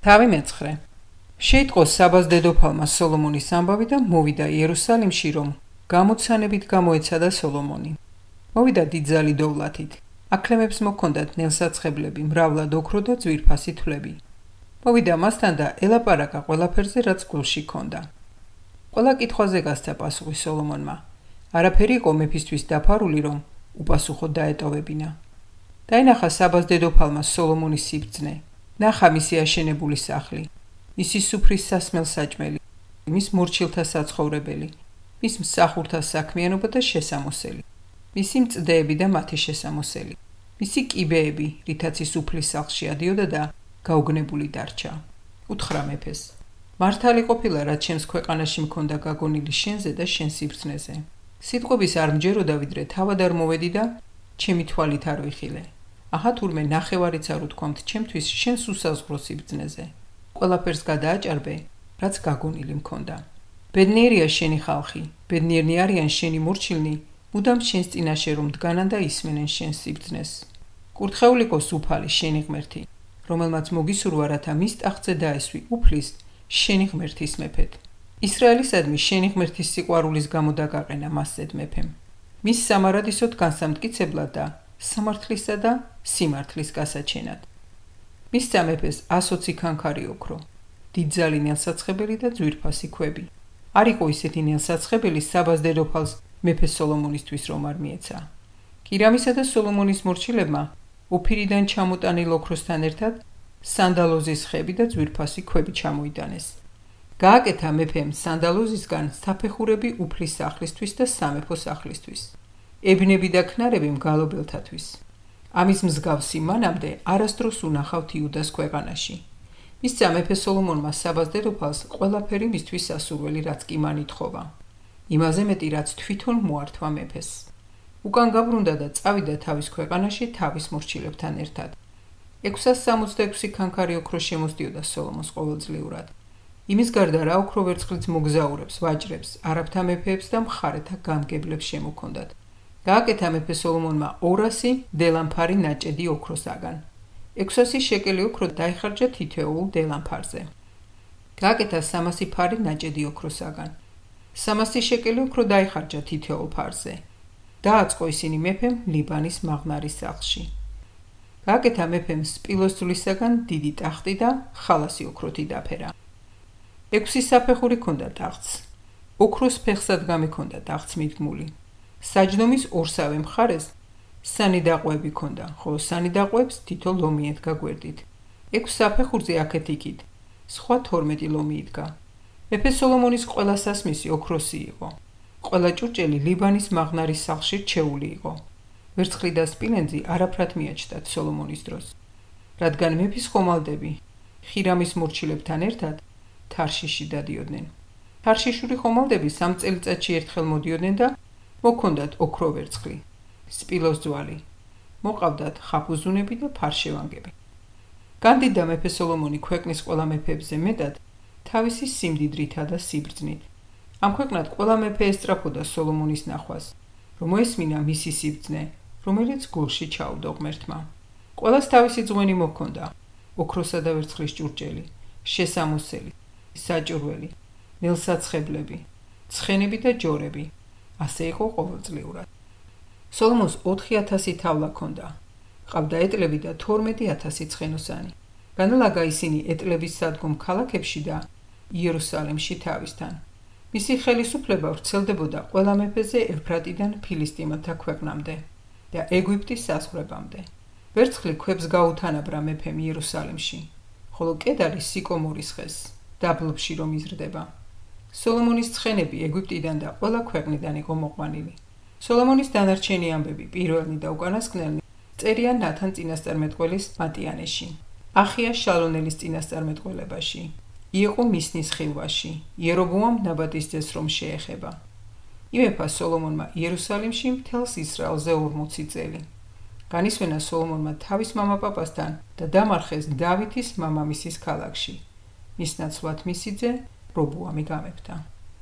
თავი მეცხრე. შეიტყო საბას დედოფალმა სოლომონის ამბავი და მოვიდა იერუსალიმში, რომ გამოცანებით გამოეცადა სოლომონი. მოვიდა დიდძალი დოვლათით. აქლემებს მოჰქონდათ ნელსაცხებლები, მრავლად ოქრო და ძვირფასი თვლები. მოვიდა მასთან და ელაპარაკა ყველაფერზე, რაც გულში ჰქონდა. ყველა კითხვაზე გასცა პასუხი სოლომონმა. არაფერი იყო მეფისთვის დაფარული, რომ უპასუხოდ დაეტოვებინა. დაინახა საბას დედოფალმა სოლომონის სიბრძნე. ნახა მისი აშენებული სახლი, მისი სუფრის სასმელ-საჭმელი, მის მორჩილთა საცხოვრებელი, მის მსახურთა საქმიანობა და შესამოსელი, მისი მწდეები და მათი შესამოსელი, მისი კიბეები, რითაც ის უფლის სახლში ადიოდა და გაუგნებული დარჩა. უთხრა მეფეს: მართალი ყოფილა, რაც ჩემს ქვეყანაში მქონდა გაგონილი შენზე და შენ სიბრძნეზე. სიტყვების არ მჯეროდა, ვიდრე თავად არ მოვედი და ჩემი თვალით არ ვიხილე. აჰა თურმე ნახევარიც არ უთქვამთ ჩემთვის შენს უსაზღვრო სიბრძნეზე. ყველაფერს გადააჭარბე, რაც გაგონილი მქონდა. ბედნიერია შენი ხალხი, ბედნიერნი არიან შენი მორჩილნი, მუდამ შენს წინაშე რომ დგანან და ისმენენ შენს სიბრძნეს. კურთხეული ყოს უფალი შენი ღმერთი, რომელმაც მოგისურვა, რათა მის ტახტზე დაესვი უფლის შენი ღმერთის მეფედ. ისრაელისადმი შენი ღმერთის სიყვარულის გამო დაგაყენა მასზედ მეფემ. მის სამარადისოდ განსამტკიცებლად და სამართლისა და სიმართლის გასაჩენად. მისცა მეფეს 120 ქანქარი ოქრო, დიდძალი ნელსაცხებელი და ძვირფასი ქვები. არ იყო ისეთი ნელსაცხებელი საბას დედოფალს მეფე სოლომონისთვის რომ არ მიეცა. კირამისა და სოლომონის მორჩილებმა ოფირიდან ჩამოტანილ ოქროსთან ერთად სანდალოზის ხები და ძვირფასი ქვები ჩამოიტანეს. გააკეთა მეფემ სანდალოზისგან საფეხურები უფლის სახლისთვის და სამეფო სახლისთვის, ებნები და ქნარები მგალობელთათვის. ამის მსგავსი მანამდე არასდროს უნახავთ იუდას ქვეყანაში. მისცა მეფე სოლომონმა საბას დედოფალს ყველაფერი მისთვის სასურველი, რაც კი მან ითხოვა. იმაზე მეტი, რაც თვითონ მოართვა მეფეს. უკან გაბრუნდა და წავიდა თავის ქვეყანაში თავის მორჩილებთან ერთად. 666 ქანქარი ოქრო შემოსდიოდა სოლომონს ყოველწლიურად. იმის გარდა რა ოქრო ვერცხლიც მოგზაურებს, ვაჭრებს, არაბთა მეფეებს და მხარეთა გამგებლებს შემოქონდათ. გააკეთა მეფე სოლომონმა 200 დელამფარი ნაჭედი ოქროსაგან. 600 შეკელი ოქრო დაიხარჯა თითოეულ დელამფარზე. გააკეთა 300 ფარი ნაჭედი ოქროსაგან. 300 შეკელი ოქრო დაიხარჯა თითოეულ ფარზე. დააწყო ისინი მეფემ ლიბანის მაღნარის სახლში. გააკეთა მეფემ სპილოს ძვლისაგან დიდი ტახტი და ხალასი ოქროთი დაფერა. 6 საფეხური ჰქონდა ტახტს. ოქროს ფეხსად გამიქონდა ტახტს მიდგმული. საჯდომის ორსავე მხარეს სანიდაყვები ჰქონდა, ხოლო სანიდაყვებს თითო ლომი ედგა გვერდით. 6 საფეხურზე აქეთ-იქით სხვა 12 ლომი იდგა. მეფე სოლომონის ყველა სასმისი ოქროსი იყო. ყველა ჭურჭელი ლიბანის მაღნარის სახლში რჩეული იყო. ვერცხლი და სპილენძი არაფრად მიაჩნდათ სოლომონის დროს, რადგან მეფის ხომალდები ხირამის მორჩილებთან ერთად თარშიში დადიოდნენ. თარშიშური ხომალდები 3 წელიწადში ერთხელ მოდიოდნენ და მოქონდათ ოქრო ვერცხლი, სპილოს ძვალი, მოყავდათ ხაფუზუნები და ფარშევანგები. განდიდა მეფე სოლომონი ქვეყნის ყველა მეფეებზე მეტად თავისი სიმდიდრითა და სიბრძნით. ამ ქვეყნად ყველა მეფე ესწრაფოდა სოლომონის ნახვას, რომ მოესმინა მისი სიბრძნე, რომელიც გულში ჩაუდო ღმერთმა. ყველას თავისი ძღვენი მოჰქონდა, ოქროსა და ვერცხლის ჭურჭელი, შესამოსელი, საჭურველი, ნელსაცხებლები, ცხენები და ჯორები. ასე იყო ყოველწლიურად. სოლომონს 4000 თავლა ჰქონდა, ყავდა ეტლები და 12000 ცხენოსანი. განალაგა ისინი ეტლების სადგომ ქალაქებში და იერუსალიმში თავისთან. მისი ხელისუფლება ვრცელდებოდა ყველა მეფეზე ევფრატიდან ფილისტიმელთა ქვეყნამდე და ეგვიპტის საზღვრებამდე. ვერცხლი ქვებს გაუთანაბრა მეფემ იერუსალიმში, ხოლო კედარი სიკომორის ხეს, დაბლობში რომ იზრდება. სოლომონის ცხენები ეგვიპტიდან და ყველა ქვეყნიდან იყო მოყვანილი. სოლომონის დანარჩენი ამბები, პირველნი და უკანასკნელნი, წერია ნათან წინასწარმეტყველის მატიანეში, ახია შალონელის წინასწარმეტყველებაში, იეყო მისნის ხილვაში, იერობოამ ნაბატის ძეს რომ შეეხება. იმეფა სოლომონმა იერუსალიმში მთელს ისრაელზე 40 წელი. განისვენა სოლომონმა თავის მამაპაპასთან და დამარხეს დავითის მამამისის ქალაქში. მის ნაცვლად მისი ძე რობოამი გამეფდა.